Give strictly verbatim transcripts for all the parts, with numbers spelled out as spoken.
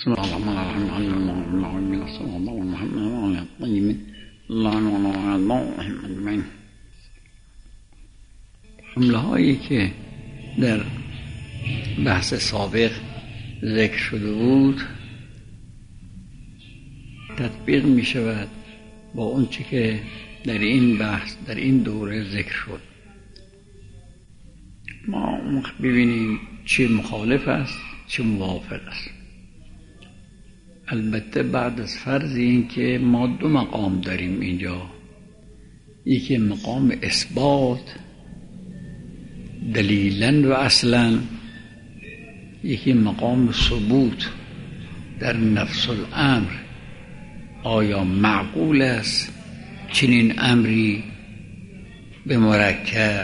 بسم الله الرحمن الرحيم اللهم صل على محمد وعلى آله الطيبين اللهم على محمد من جمله هایی که در بحث سابق ذکر شده بود تطبیق می شود با اون چی که در این بحث در این دوره ذکر شد. ما ببینیم چی مخالف است چی موافق است. البته بعد از فرض این که ما دو مقام داریم اینجا، یکی مقام اثبات دلیلاً و اصلاً، یکی مقام ثبوت در نفس الامر. آیا معقول است چنین امری به مرکب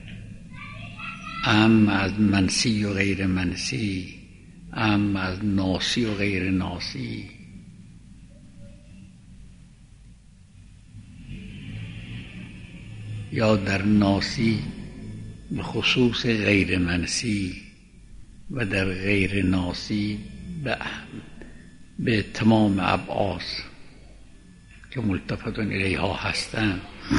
ام از منسی و غیر منسی، ام از ناسی و غیر ناسی؟ یا در ناسی به خصوص غیر منسی و در غیر ناسی به, به تمام ابعاد که ملتفتون الیها هستند.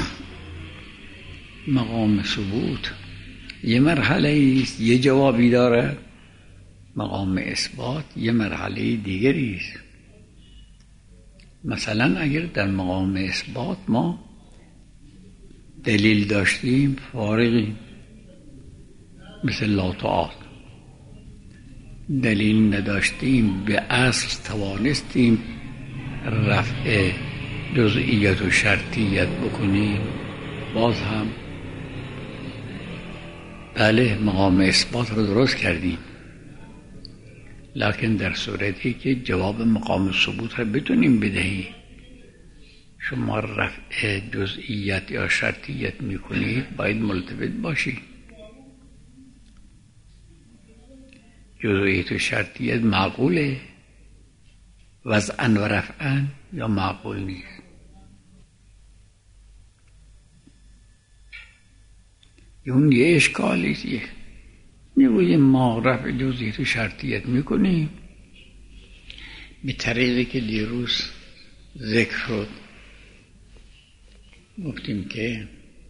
مقام ثبوت یه مرحله است، یه جوابی داره. مقام اثبات یه مرحله دیگری است. مثلا اگر در مقام اثبات ما دلیل داشتیم فارغیم، مثل لا تعال. دلیل نداشتیم به اصل توانستیم رفع جزئیت و شرطیت بکنیم، باز هم بله مقام اثبات رو درست کردیم. لکن در صورتی که جواب مقام ثبوت رو بتونیم بدهیم، شما رفع جزئیت یا شرطیت میکنید باید ملتفت باشید. جزئیت و شرطیت معقوله وضعاً و رفعاً یا معقول نیست؟ اون یه اشکالیه. میگوییم ما رفع جزئیت و شرطیت میکنیم به طریقی که دیروز ذکر شد. گفتیم که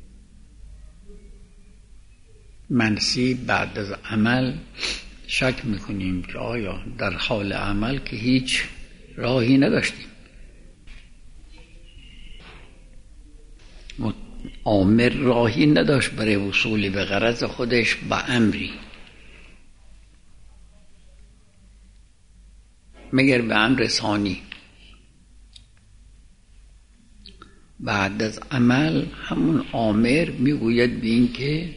منسی بعد از عمل شک میکنیم که آیا در حال عمل که هیچ راهی نداشتیم، آمر راهی نداشت برای وصول به غرض خودش با امری، مگر به امر ثانی. بعد از عمل همون آمر میگوید به این که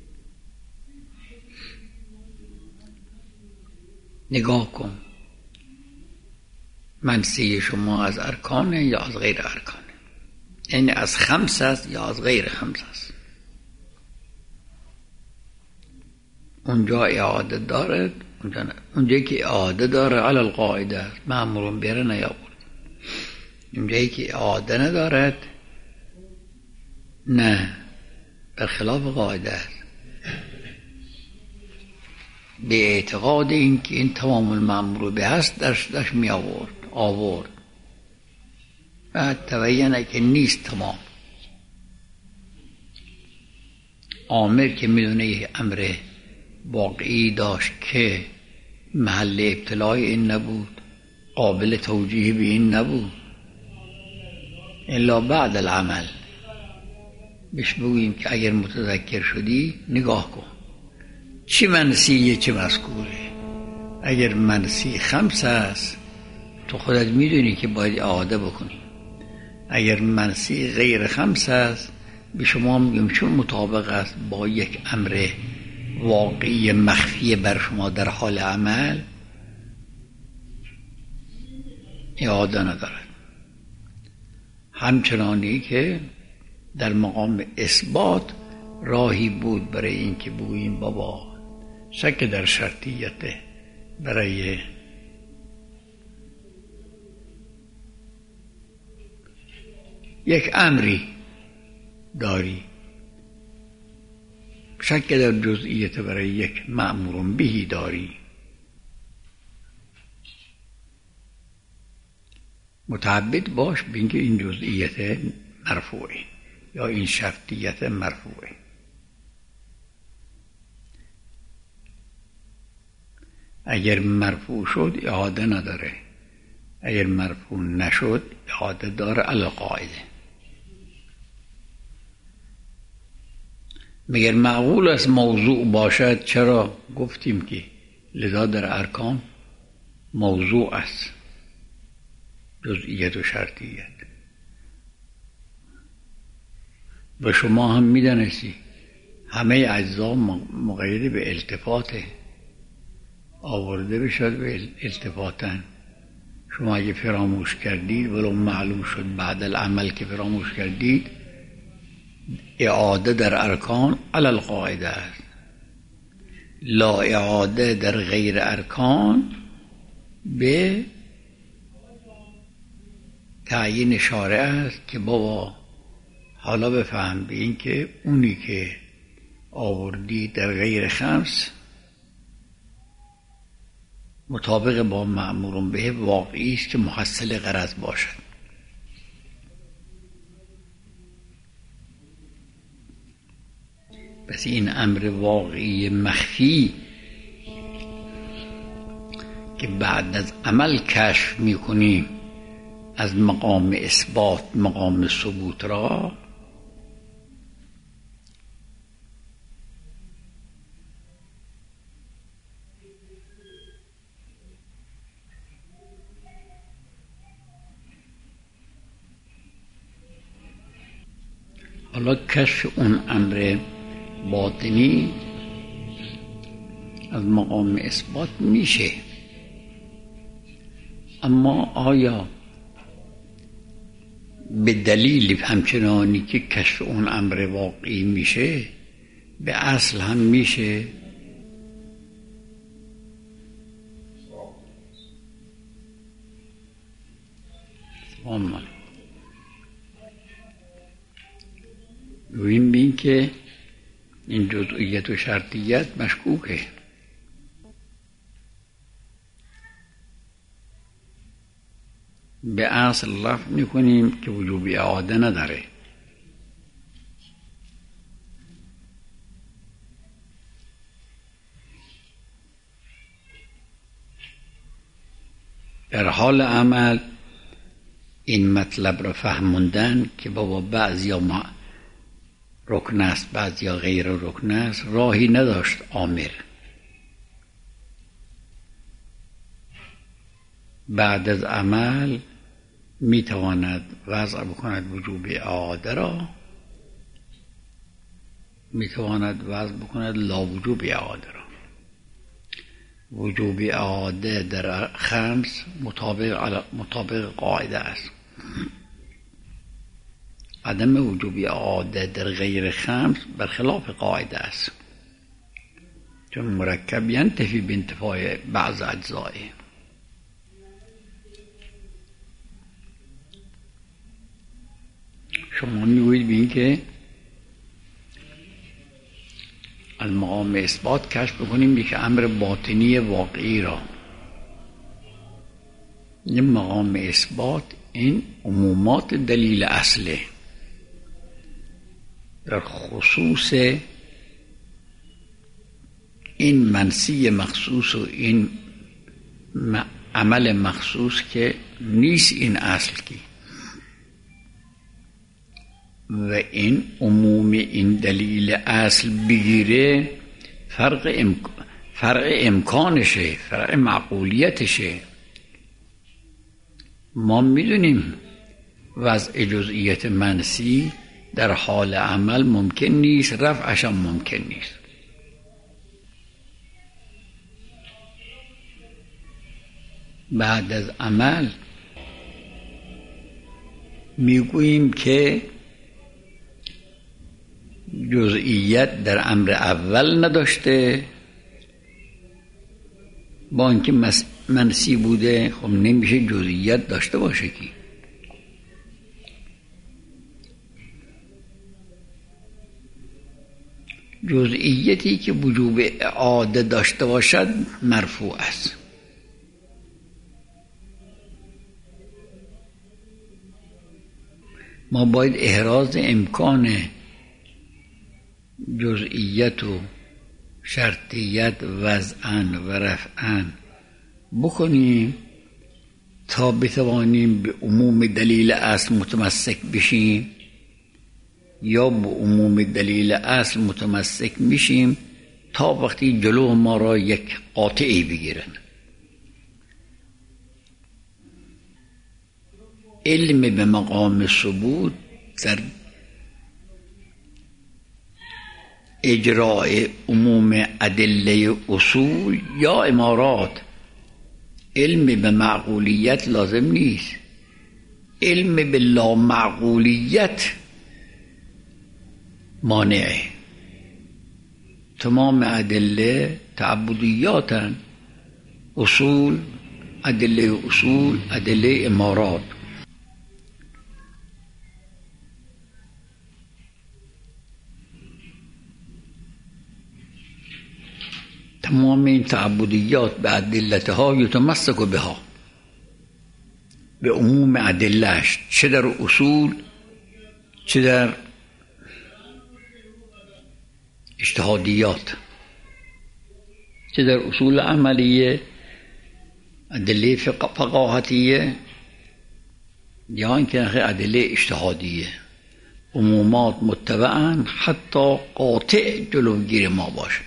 نگاه کن منسی شما از ارکانه یا از غیر ارکانه، یعنی از خمس است یا از غیر خمس است. اونجا اعاده دارد، اونجا نه. اونجایی که اعاده داره علی القاعده است، مأمورون بیاره نیاورد. اونجایی که اعاده ندارد نه، برخلاف قاعده است. به اعتقاد این که این تمام المأمور به هست درش درش می آورد آورد بعد تبینه که نیست تمام. آمر که میدونه امر واقعی داشت که محل ابتلای این نبود، قابل توجیه به این نبود، الا بعد العمل بهش بگوییم که اگر متذکر شدی نگاه کن چی منسیه چی مذکوره. اگر منسی خمس است تو خودت میدونی که باید اعاده بکنی. اگر منسی غیر خمس است به شما میگم چون مطابق است با یک امر واقعی مخفی بر شما در حال عمل، اعاده ندارد. همچنانی که در مقام اثبات راهی بود برای این که بگوییم بابا شک در شرطیت برای یک امری داری، شک در جزئیت برای یک مأمور بهی داری، متعبد باش به اینکه این جزئیت مرفوعه یا این شرطیت مرفوعه. اگر مرفوع شد اعاده نداره، اگر مرفوع نشد اعاده داره علی قاعده. مگر معقول است موضوع باشد؟ چرا گفتیم که لذا در ارکان موضوع است، جزئیت و شرطیت. و شما هم میدانستی همه اجزا مقید به التفاته، آورده بشد به التفاتن. شما اگه فراموش کردید ولو معلوم شد بعد العمل که فراموش کردید، اعاده در ارکان علی القاعده است. لا اعاده در غیر ارکان به تعیین شارع است که بابا حالا بفهم به این که اونی که آوردی در غیر خمس مطابق با مأمور به واقعی است که محصل غرض باشد. پس این امر واقعی مخفی که بعد از عمل کشف میکنیم از مقام اثبات مقام ثبوت را، حالا کشف اون امر باطنی از مقام اثبات میشه، اما آیا به دلیل همچنانی که کشف اون امر واقعی میشه به اصل هم میشه؟ سلام رویم بین که این جزئیت و شرطیت مشکوکه. به اصل لفظ میکنیم که وجوب اعاده نداره. در حال عمل این مطلب را فهموندن که بابا بعضی یا ما رکن است بعضی یا غیر رکن است، راهی نداشت آمر. بعد از عمل میتواند وضع بکند وجوب اعاده را، میتواند وضع بکند لا وجوب اعاده را. وجوب اعاده در خمس مطابق مطابق قاعده است. عدم وجوب اعاده در غیر خمس برخلاف قاعده است، چون مرکب ینتفی بانتفاع بعض اجزائه. شما میگویید بین که از مقام اثبات کشف بکنیم یک امر باطنی واقعی را. این مقام اثبات این عمومات دلیل اصله، در خصوص این منسی مخصوص و این عمل مخصوص که نیست این اصل کی، و این عموم این دلیل اصل بگیره فرق, امک... فرق امکانشه، فرق معقولیتشه. ما میدونیم وضع جزئیت منسی در حال عمل ممکن نیست، رفعش هم ممکن نیست. بعد از عمل میگوییم که جزئیت در امر اول نداشته، با اینکه منسی بوده. خب نمیشه جزئیت داشته باشه کی؟ جزئیتی که وجوب اعاده داشته باشد مرفوع است. ما باید احراز امکان جزئیت و شرطیت وضعاً و رفعاً بکنیم تا بتوانیم به عموم دلیل اصل متمسک بشیم، یا به عموم دلیل اصل متمسک میشیم تا وقتی جلو ما را یک قاطعی بگیرن. علم به مقام ثبوت در اجراء عموم ادله اصول یا امارات، علم به معقولیت لازم نیست. علم به لا معقولیت مانعه. تمام ادله تعبدیاتن، اصول ادله اصول ادله امارات. تمام این تعبدیات به ادلتها یتمسک بها، به عموم ادلهش، چه در اصول چه در اجتهادیات، چه در اصول عملیه، ادله فقاهتیه، یا اینکه ادله اجتهادیه. عمومات متبعاً حتی قاطع جلوگیر ما باشه.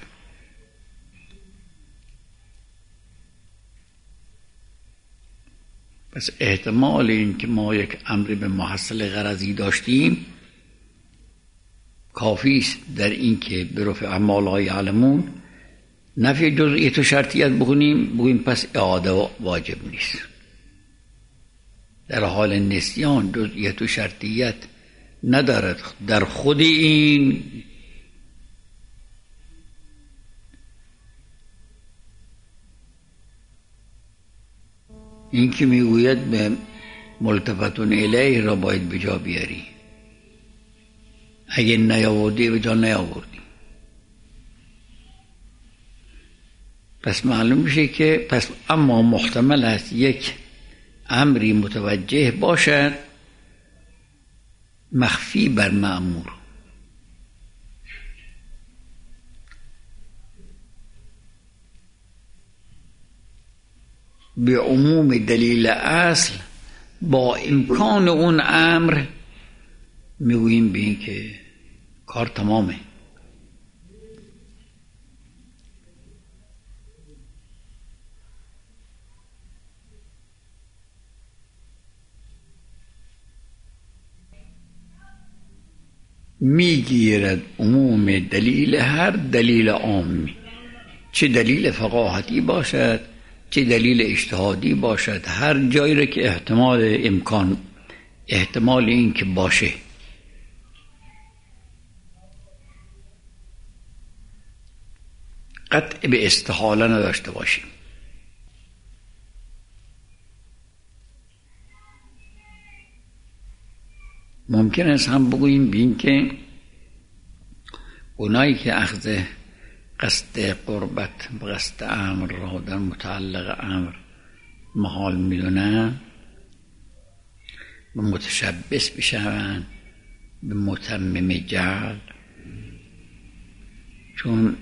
پس احتمال این که ما یک امر به محصل غرضی داشتیم کافی است در این که به رفع ما لا یعلمون نفی جزئیت و شرطیت بکنیم، بگوییم پس اعاده واجب نیست. در حال نسیان جزئیت و شرطیت ندارد در خود این این که میگوید به ملتفتون الیه را باید به جا بیاری، اگه نیاوردی به جا نیاوردی. پس معلوم میشه که پس اما محتمل است یک امری متوجه باشد مخفی بر مأمور، به عموم دلیل اصل با امکان اون امر میگوییم به این که کار تمامه. میگیرد عموم دلیل هر دلیل عامی، چه دلیل فقاهتی باشد چه دلیل اجتهادی باشد، هر جایی را که احتمال امکان احتمال این که باشه قطع به استحاله نداشته باشیم. ممکن است هم بگوییم بین که اونایی که اخذ قصد قربت و قصد امر را در متعلق امر محال میدونن و متشبث بشن به متمم جعل، چون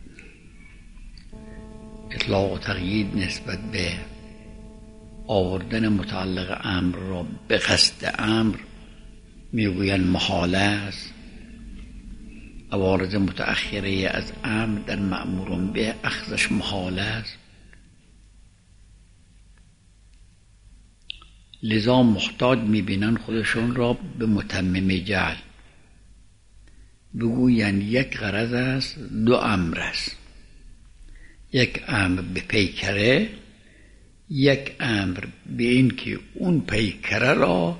اطلاق و تقیید نسبت به آوردن متعلق امر را به قصد امر میگوین محال است. عوارض متأخره از امر در مأمورون به اخذش محال است. لذا محتاج میبینن خودشون را به متمم جعل، بگوین یک غرض است دو امر است، یک امر به پیکره، یک امر به این که اون پیکره را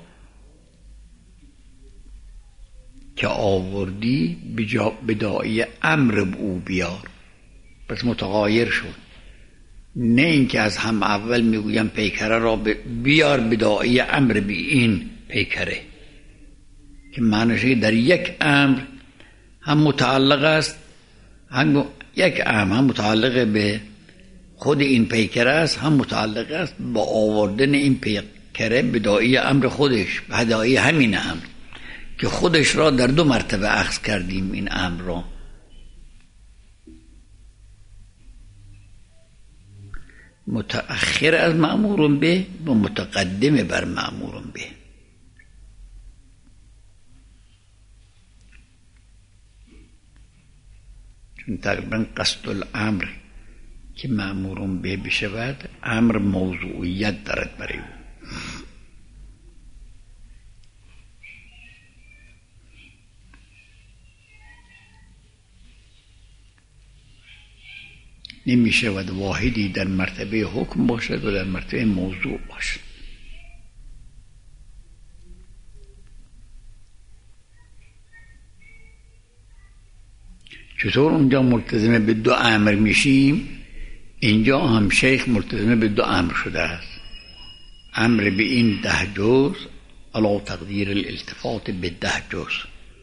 که آوردی به داعی امر او بیار. پس متغایر شد، نه اینکه از هم اول میگویم پیکره را بیار به داعی امر به این پیکره، که معنیش در یک امر هم متعلق است، هم یک امر هم متعلق به خود این پیکره است، هم متعلق است با آوردن این پیکره به داعی امر خودش، به داعی همین امر. که خودش را در دو مرتبه اخذ کردیم این امر را. متأخر از مأمور به و متقدم بر مأمور به. چون تقریبا قصد الامر که مأمور به بشود امر موضوعیت دارد برای او. نمی شود واحدی در مرتبه حکم باشد و در مرتبه موضوع باشد. چطور اونجا ملتزم به دو امر میشیم، اینجا هم شیخ ملتزم به دو امر شده است. امر به این ده جز علی تقدیر الالتفات به ده جز.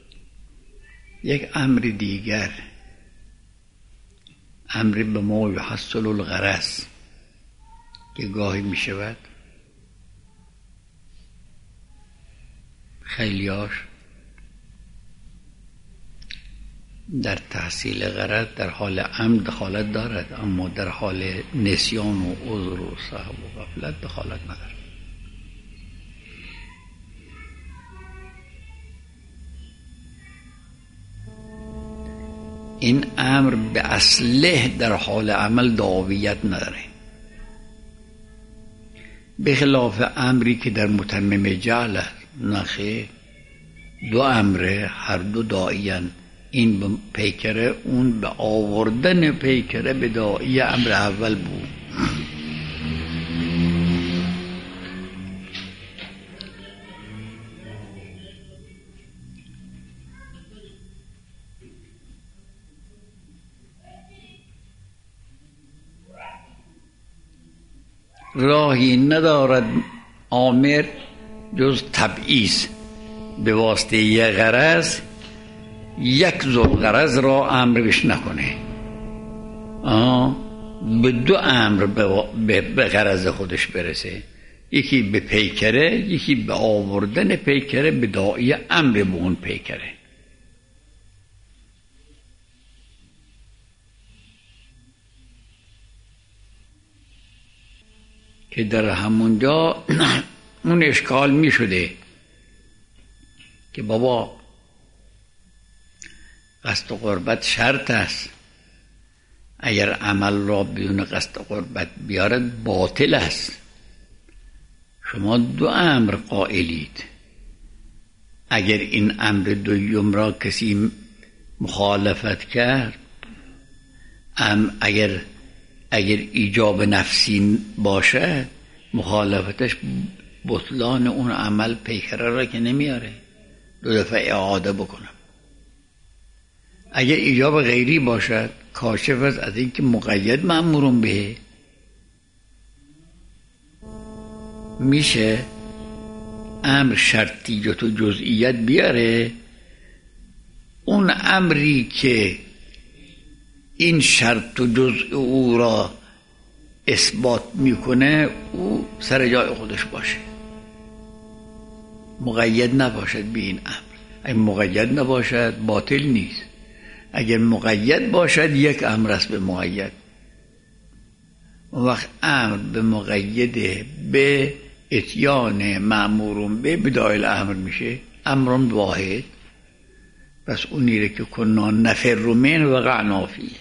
یک امر دیگر امر به ما یحصل الغرض که گاهی می شود خیلیاش در تحصیل غرض در حال عمد دخالت دارد، اما در حال نسیان و عذر و سهو و غفلت دخالت ندارد. این امر به اصله در حال عمل دعویت نداره، به خلاف امری که در متمم جعل است. نخیر، دو امره هر دو داعیان، این به پیکره اون به آوردن پیکره به داعی امر اول بود. راهی ندارد آمر جز تبعیض به واسطه یک غرض یک ذو غرض را امر بش نکنه، آه به دو امر به, به غرض خودش برسه، یکی به پیکره، یکی به آوردن پیکره به داعی امر به اون پیکره. که در همونجا اون اشکال می شده که بابا قصد قربت شرط است، اگر عمل را بدون قصد قربت بیارد باطل است. شما دو امر قائلید، اگر این امر دوم را کسی مخالفت کرد، ام اگر اگر ایجاب نفسی باشه مخالفتش بطلان اون عمل پیکره را که نمیاره، دو دفعه اعاده بکنم. اگر ایجاب غیری باشد کاشف است از اینکه مقید مأمورون به، میشه امر شرطیت و جزئیت بیاره، اون امری که این شرط و جزء او را اثبات میکنه او سر جای خودش باشه، مقید نباشد به این امر. اگر مقید نباشد باطل نیست، اگر مقید باشد یک امر است به مقید. اون وقت امر به مقید به اتیان مأمورون به بدایل امر میشه امرون واحد. پس اونی را که کنا نفر من وقعنا فیه،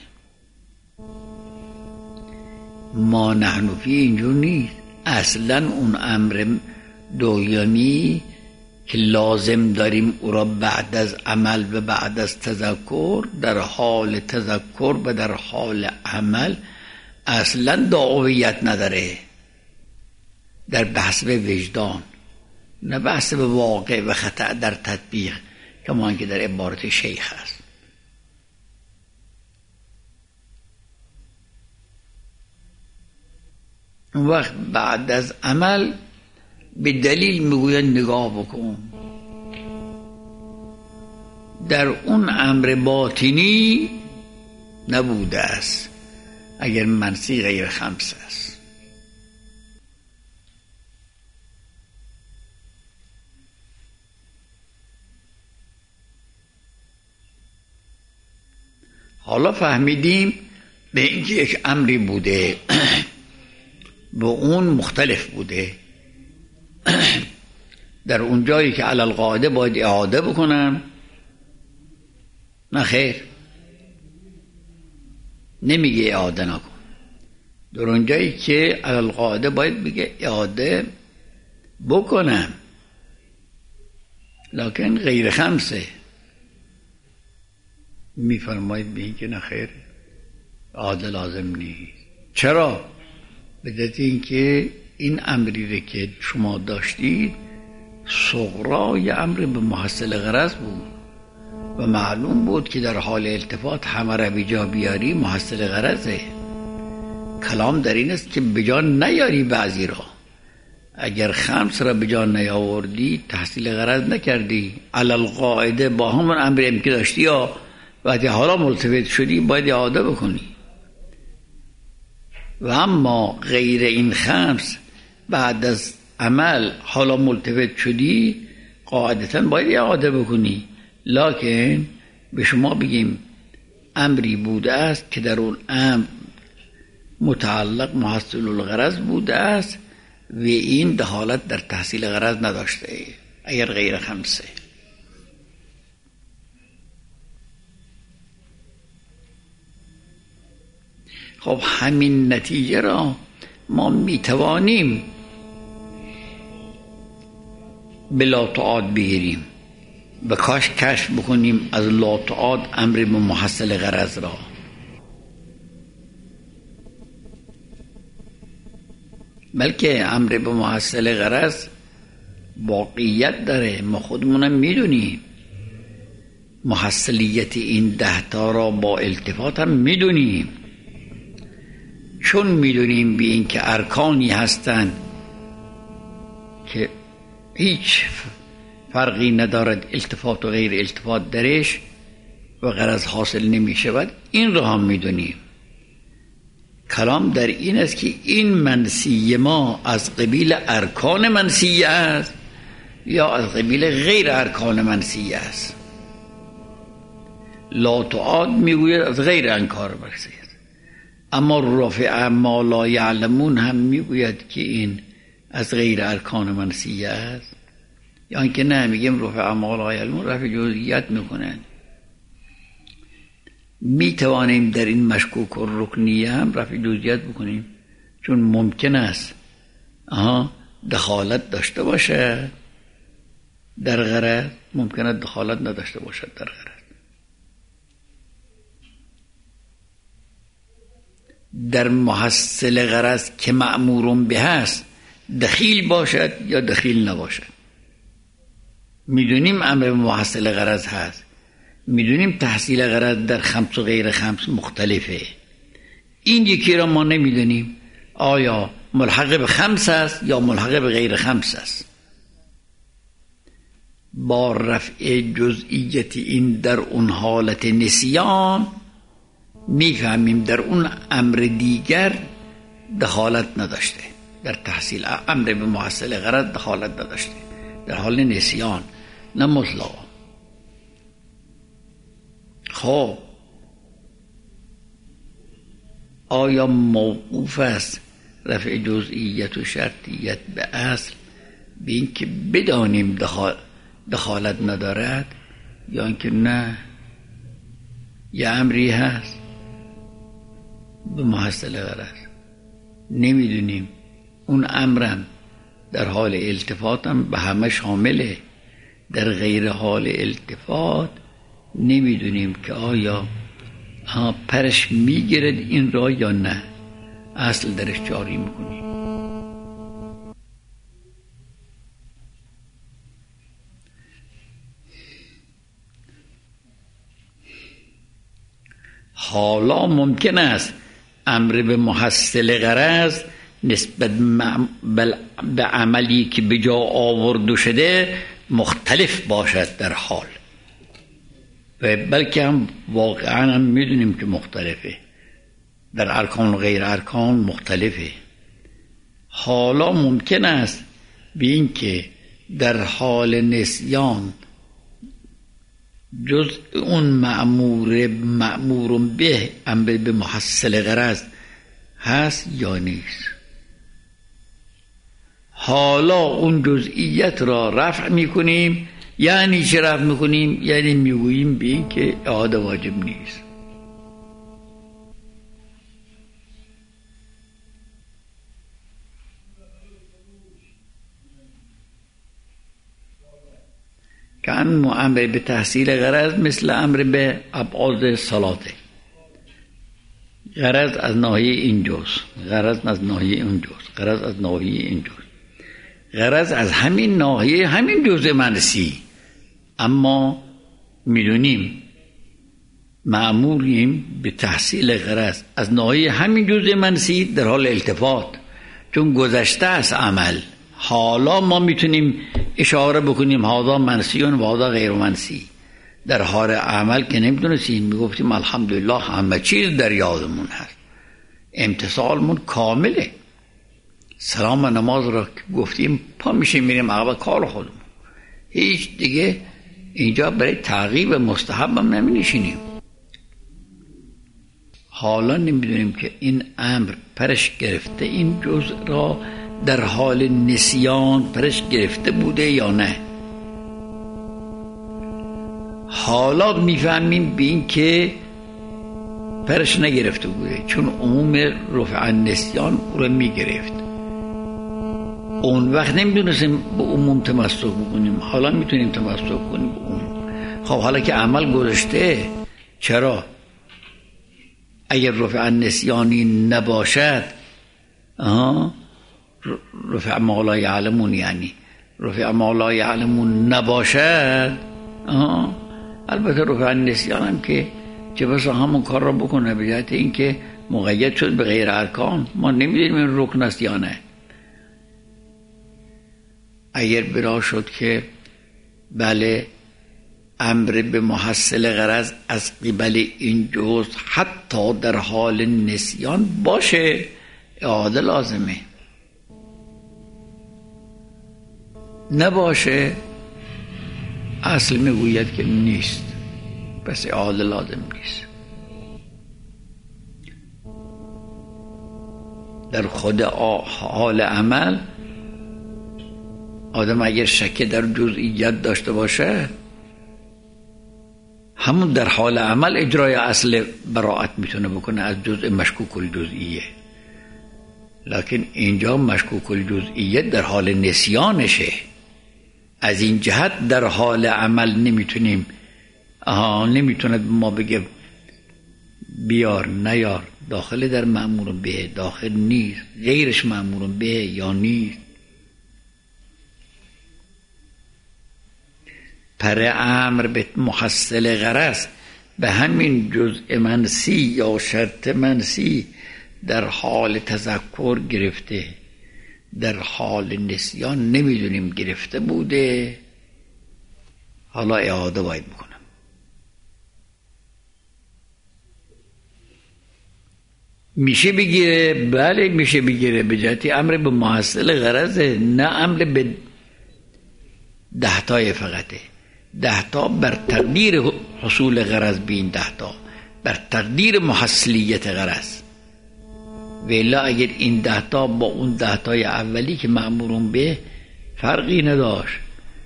ما نحن فی اینجور نیست. اصلا اون امر دویانی که لازم داریم او را بعد از عمل و بعد از تذکر، در حال تذکر و در حال عمل اصلا دعویت نداره، در بحث به وجدان، نه بحث به واقع و خطأ در تطبیق کما که در عبارت شیخ است. اون وقت بعد از عمل به دلیل میگوید نگاه بکن، در اون امر باطنی نبوده است اگر منسی غیر خمس است. حالا فهمیدیم به اینکه یک امری بوده به اون مختلف بوده. در اون جایی که علی القاعده باید اعاده بکنم، نه خیر، نمیگه اعاده نکن. در اون جایی که علی القاعده باید بگه اعاده بکنم، لکن غیر خمسه، میفرماید به این که نه خیر، اعاده لازم نیست. چرا؟ به دلیل اینکه این امری که شما داشتید صغرای امر به محصل غرض بود و معلوم بود که در حال التفات همه را بجا بیاری محصل غرضه. کلام در این است که بجا نیاری بعضی را. اگر خمس را بجا نیاوردی تحصیل غرض نکردی. علی القاعده با همون امری که داشتی یا وقتی حالا ملتفت شدی باید اعاده بکنی. و اما غیر این خمس بعد از عمل حالا ملتفت شدی قاعدتا باید اعاده بکنی. لکن به شما بگیم امری بوده است که در اون امر متعلق محصل الغرض بوده است و این دخالت در تحصیل غرض نداشته اگر غیر خمسه. خب همین نتیجه را ما میتوانیم بلا تعاد بگیریم و کاش کشف بکنیم از لا تعاد امر به محصل غرض را. بلکه امر به محصل غرض واقعیت داره، ما خودمونم میدونیم. محصلیت این ده تا را با التفات هم میدونیم، چون میدونیم به این که ارکانی هستند که هیچ فرقی ندارد التفات و غیر التفات درش و غرض حاصل نمی شود. این را هم میدونیم. کلام در این است که این منسیه ما از قبیل ارکان منسیه است یا از قبیل غیر ارکان منسیه است. لا تعاد میگوید از غیر انکار برسید، اما رافع ما لا یعلمون هم میگوید که این از غیر ارکان منسیه است. یا اینکه نه، میگیم رفع ما لا یعلمون رفع جزئیات میکنن. میتوانیم در این مشکوک و رکنیه هم رفع جزئیات بکنیم، چون ممکن است آها دخالت داشته باشه در غرض، ممکن است دخالت نداشته باشد در غرض. در محصل غرض که مأمورون به هست دخیل باشد یا دخیل نباشد. میدونیم امر محصل غرض هست، میدونیم تحصیل غرض در خمس و غیر خمس مختلفه. این یکی را ما نمیدونیم آیا ملحق به خمس است یا ملحق به غیر خمس است. با رفع جزئیت این در اون حالت نسیان میفهمیم در اون امر دیگر دخالت نداشته، در تحصیل امر به محصل غرض دخالت نداشته، در حال نسیان نه مطلقا. خب آیا موقوف است رفع جزئیت و شرطیت به اصل به این که بدانیم دخالت ندارد، یا اینکه نه یه امری هست به محصل غرض نمیدونیم، اون امرم در حال التفاتم به همه شامله، در غیر حال التفات نمیدونیم که آیا ها پرش میگیرد این را یا نه، اصل درش جاری میکنیم. حالا ممکن است امر به محصل غرض نسبت به عملی که به جا آورده شده مختلف باشد در حال، و بلکه هم واقعا هم میدونیم که مختلفه، در ارکان و غیر ارکان مختلفه. حالا ممکن است به این که در حال نسیان جز اون مأمور مأمور به امر به محصل غرض هست یا نیست. حالا اون جزئیت را رفع میکنیم. یعنی چه رفع میکنیم؟ یعنی میگوییم به این که اعاده واجب نیست. که ان امر به تحصیل غرض مثل امر به ابعاد صلاته. غرض از ناحیه این جز، غرض از ناحیه اون جز، غرض از ناحیه این جز، غرض از همین ناحیه همین جزء منسی. اما میدونیم مأموریم به تحصیل غرض از ناحیه همین جزء منسی در حال التفات، چون گذشته است عمل. حالا ما میتونیم اشاره بکنیم هذا منسیون و هذا غیر منسی. در حال عمل که نمیتونستیم میگفتیم الحمدلله همه چیز در یادمون هست، امتصالمون کامله. سلام و نماز را که گفتیم پا میشیم میریم عقب کار خودمون، هیچ دیگه اینجا برای تعقیب مستحب هم نمی نشینیم. حالا نمیدونیم که این امر پرش گرفته این جزء را در حال نسیان پرش گرفته بوده یا نه. حالا میفهمیم به این که پرش نگرفته بوده، چون عموم رفع نسیان او را میگرفت. اون وقت نمیدونستیم به عموم تمسک بکنیم، حالا میتونیم تمسک کنیم به عموم. خب حالا که عمل گذشته، چرا؟ اگر رفع نسیانی نباشد، آها رفع ما لا یعلمون، یعنی رفع ما لا یعلمون نباشد، آها البته رفع نسیان هم که چه بسا همون کار را بکنه، به جهت این که مقید شد به غیر ارکان، ما نمیدونیم این رکن است یا نه. اگر بنا شد که بله امر به محصل غرض از قبل این جز حتی در حال نسیان باشه، اعاده لازمه. نباشه اصل میگوید که نیست، پس اعاده لازم نیست. در خود حال عمل آدم اگر شک در جزئیت داشته باشه، همون در حال عمل اجرای اصل براءت میتونه بکنه از جزء مشکوک الجزئیه. لکن اینجا مشکوک الجزئیه در حال نسیانشه، از این جهت در حال عمل نمیتونیم، آها نمیتونه ما بگه بیار نیار، داخل در مأمور به، داخل نیست، غیرش مأمور به یا نیست. پر امر به محصل غرض به همین جزء منسی یا شرط منسی در حال تذکر گرفته، در حال نسیان نمیدونیم گرفته بوده، حالا اعاده باید بکنم. میشه بگیره؟ بله میشه بگیره، به جهتی امر به محصل غرضه، نه امر به دهتای فقطه. دهتا بر تقدیر حصول غرض به این دهتا، بر تقدیر محصلیت غرض. ولی اگر این دهتا با اون دهتای اولی که مأمورون به فرقی نداشت،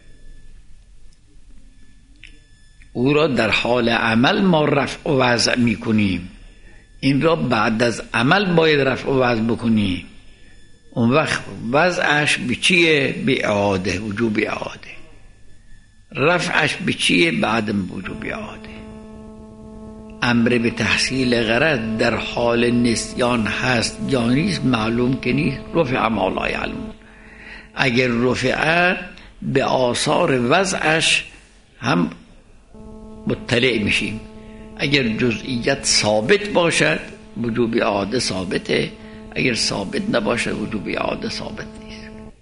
او را در حال عمل ما رفع و وضع میکنیم، این را بعد از عمل باید رفع و وضع بکنیم. اون وقت وضعش به چیه؟ به اعاده، وجوب اعاده. رفعش به چیه؟ بعدم وجوب اعاده. امر به تحصیل غرض در حال نسیان هست یا نیست معلوم که نیست. رفع ما لا یعلمون، اگر رفع به آثار وضعش هم مطلع میشیم. اگر جزئیت ثابت باشد وجوب اعاده ثابته، اگر ثابت نباشد وجوب اعاده ثابت نیست.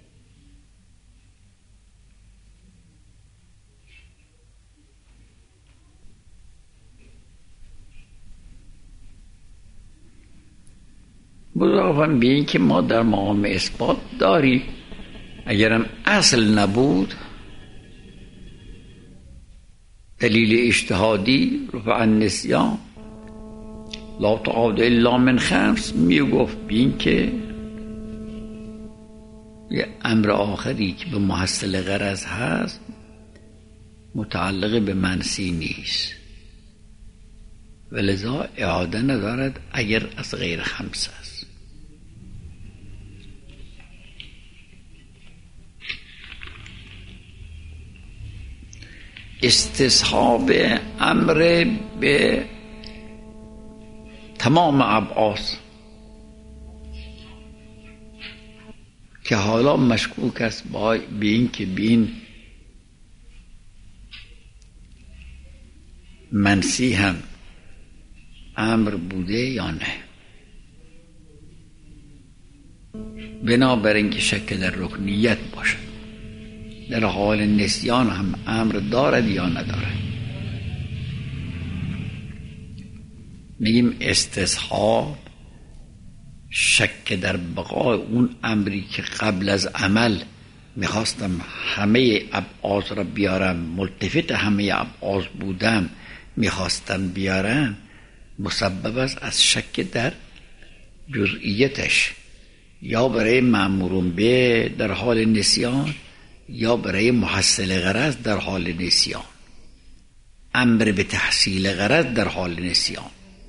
بضافاً به این که ما در مقام اثبات داریم، اگرم اصل نبود دلیل اجتهادی رفع النسیان لا تعاد الا من خمس میگفت بین که یه امر آخری که به محصل غرض هست متعلق به منسی نیست ولذا اعاده ندارد اگر از غیر خمس است. استصحاب امر به تمام ابعاض که حالا مشکوک است با به این که بین منسی هم امر بوده یا نه، بنابراین که شک در رکنیت باشد. در حال نسیان هم امر دارد یا ندارد. میگیم استصحاب شک در بقای اون امری که قبل از عمل میخواستم همه ابعاض را بیارم، ملتفت همه ابعاض بودم میخواستم بیارم، مسبب است از شک در جزئیتش، یا برای مأمورون به در حال نسیان یا برای محصل غرض در حال نسیان، امر به تحصیل غرض در حال نسیان.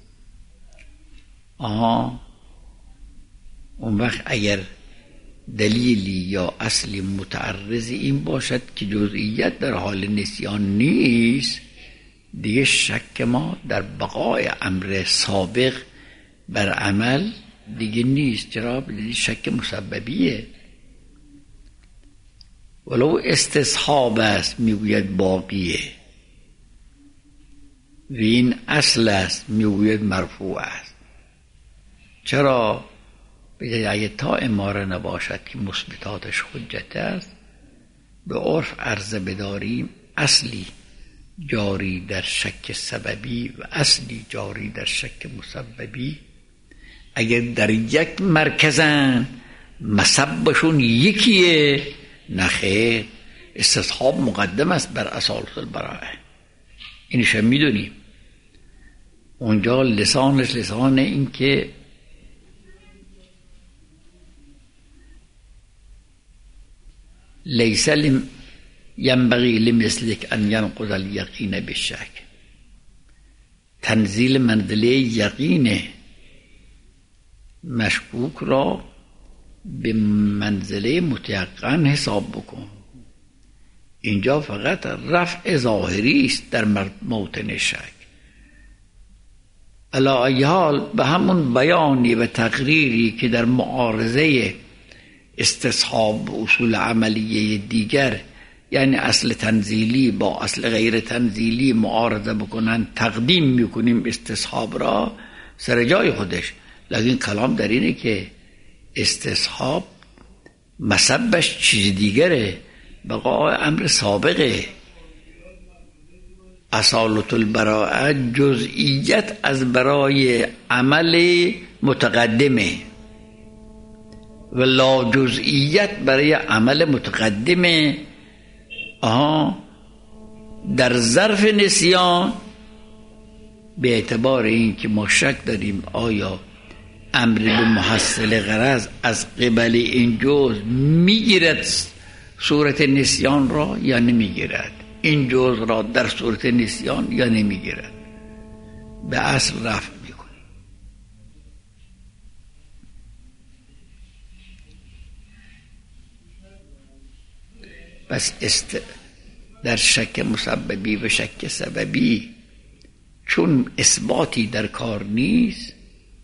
آها اون وقت اگر دلیلی یا اصلی متعرض این باشد که جزئیت در حال نسیان نیست، دیگه شک ما در بقای امر سابق بر عمل دیگه نیست. چرا؟ بدید شک مسببیه. ولو استصحاب است میگوید باقیه و این اصل است میگوید مرفوع است. چرا؟ بگه اگه تا اماره نباشد که مثبتاتش حجت است، به عرف عرضه بداریم اصلی جاری در شک سببی و اصلی جاری در شک مسببی اگر در یک مرکزن مسببشون یکیه، نخیر، استصحاب مقدم است بر اصالت البراءه. اینش هم میدونیم. اونجا لسانش لسان این که لیس ینبغی لمثلک ان ینقض الیقین بالشک، تنزیل منزله یقین مشکوک را به منزله متیقن حساب بکن. اینجا فقط رفع ظاهری است در موطن شک. علی ای حال به همون بیانی و تقریری که در معارضه استصحاب اصول عملیه دیگر، یعنی اصل تنزیلی با اصل غیر تنزیلی معارضه بکنن، تقدیم میکنیم استصحاب را سر جای خودش. لیکن کلام در اینه که استصحاب مسببش چیز دیگره، بقای امر سابقه. اصالت البراءه جزئیت از برای عمل متقدمه و لا جزئیت برای عمل متقدمه. آها در ظرف نسیان به اعتبار این که ما شک داریم آیا امر به محصل غرض از قبل این جز میگیرد صورت نسیان را یا نمیگیرد، این جز را در صورت نسیان یا نمیگیرد، به اصل رفع میکنیم. پس است در شک مسببی و شک سببی چون اثباتی در کار نیست،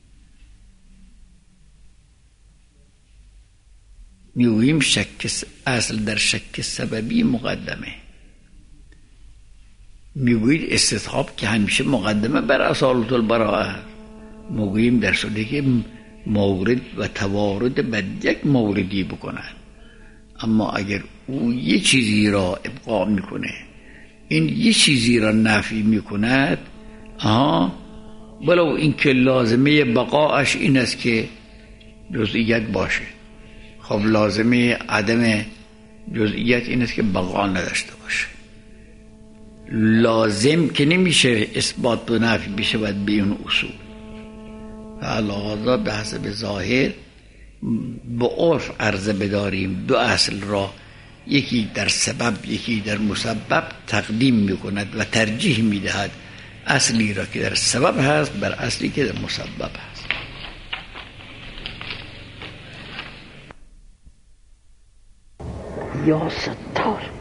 میگوییم شک اصل در شک سببی مقدمه. میگویید استصحاب که همیشه مقدمه بر اصالت البراءه، میگوییم در صورتی که مورد و توارد بر یک موردی بکنن. اما اگر او یه چیزی را ابقا میکنه، این یه چیزی را نفی میکند، آها بلو این که لازمه بقاش این است که جزئیت باشه، خب لازمه عدم جزئیت این است که بقا نداشته باشه. لازم که نمیشه اثبات و نفی بشه، باید به اون اصول و علاوه به حسب ظاهر به عرف عرضه بداریم. دو اصل را یکی در سبب یکی در مسبب تقدیم میکند و ترجیح میدهد اصلی را که در سبب هست بر اصلی که در مسبب هست. یا ستار